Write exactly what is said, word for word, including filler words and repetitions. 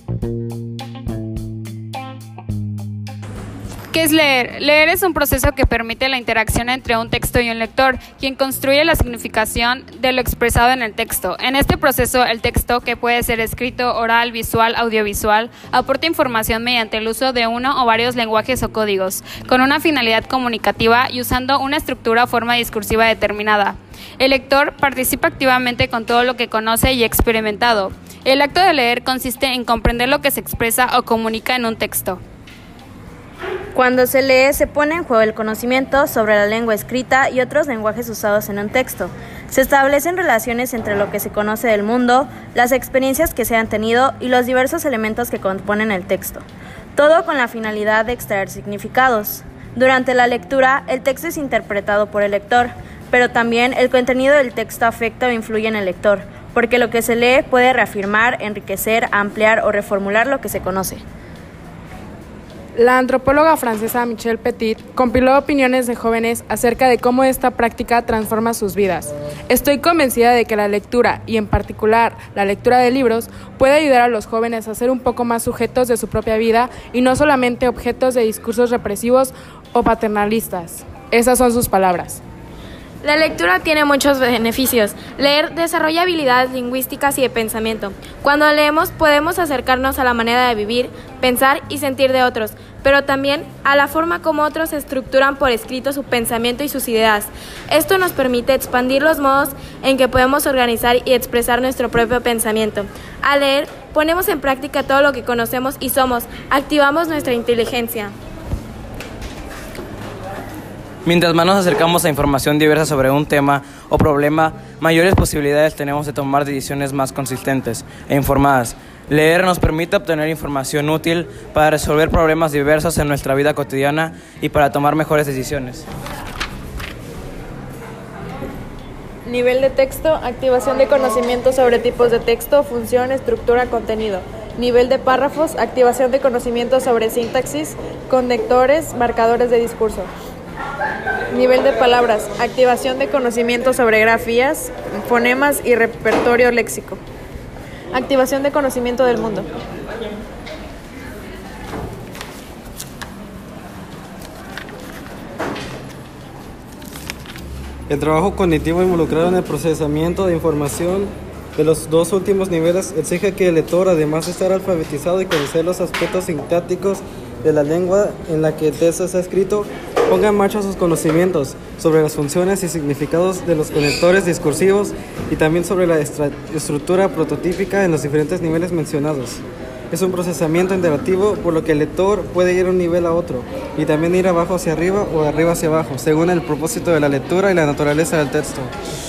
¿Qué es leer? Leer es un proceso que permite la interacción entre un texto y un lector, quien construye la significación de lo expresado en el texto. En este proceso, el texto, que puede ser escrito, oral, visual, audiovisual, aporta información mediante el uso de uno o varios lenguajes o códigos, con una finalidad comunicativa y usando una estructura o forma discursiva determinada. El lector participa activamente con todo lo que conoce y ha experimentado. El acto de leer consiste en comprender lo que se expresa o comunica en un texto. Cuando se lee, se pone en juego el conocimiento sobre la lengua escrita y otros lenguajes usados en un texto. Se establecen relaciones entre lo que se conoce del mundo, las experiencias que se han tenido y los diversos elementos que componen el texto. Todo con la finalidad de extraer significados. Durante la lectura, el texto es interpretado por el lector, pero también el contenido del texto afecta o influye en el lector, porque lo que se lee puede reafirmar, enriquecer, ampliar o reformular lo que se conoce. La antropóloga francesa Michelle Petit compiló opiniones de jóvenes acerca de cómo esta práctica transforma sus vidas. Estoy convencida de que la lectura, y en particular la lectura de libros, puede ayudar a los jóvenes a ser un poco más sujetos de su propia vida y no solamente objetos de discursos represivos o paternalistas. Esas son sus palabras. La lectura tiene muchos beneficios. Leer desarrolla habilidades lingüísticas y de pensamiento. Cuando leemos podemos acercarnos a la manera de vivir, pensar y sentir de otros, pero también a la forma como otros estructuran por escrito su pensamiento y sus ideas. Esto nos permite expandir los modos en que podemos organizar y expresar nuestro propio pensamiento. Al leer, ponemos en práctica todo lo que conocemos y somos, activamos nuestra inteligencia. Mientras más nos acercamos a información diversa sobre un tema o problema, mayores posibilidades tenemos de tomar decisiones más consistentes e informadas. Leer nos permite obtener información útil para resolver problemas diversos en nuestra vida cotidiana y para tomar mejores decisiones. Nivel de texto, activación de conocimiento sobre tipos de texto, función, estructura, contenido. Nivel de párrafos, activación de conocimiento sobre sintaxis, conectores, marcadores de discurso. Nivel de palabras, activación de conocimiento sobre grafías, fonemas y repertorio léxico. Activación de conocimiento del mundo. El trabajo cognitivo involucrado en el procesamiento de información de los dos últimos niveles exige que el lector, además de estar alfabetizado y conocer los aspectos sintácticos de la lengua en la que el texto está escrito, ponga en marcha sus conocimientos sobre las funciones y significados de los conectores discursivos y también sobre la estructura prototípica en los diferentes niveles mencionados. Es un procesamiento interactivo, por lo que el lector puede ir de un nivel a otro y también ir abajo hacia arriba o de arriba hacia abajo, según el propósito de la lectura y la naturaleza del texto.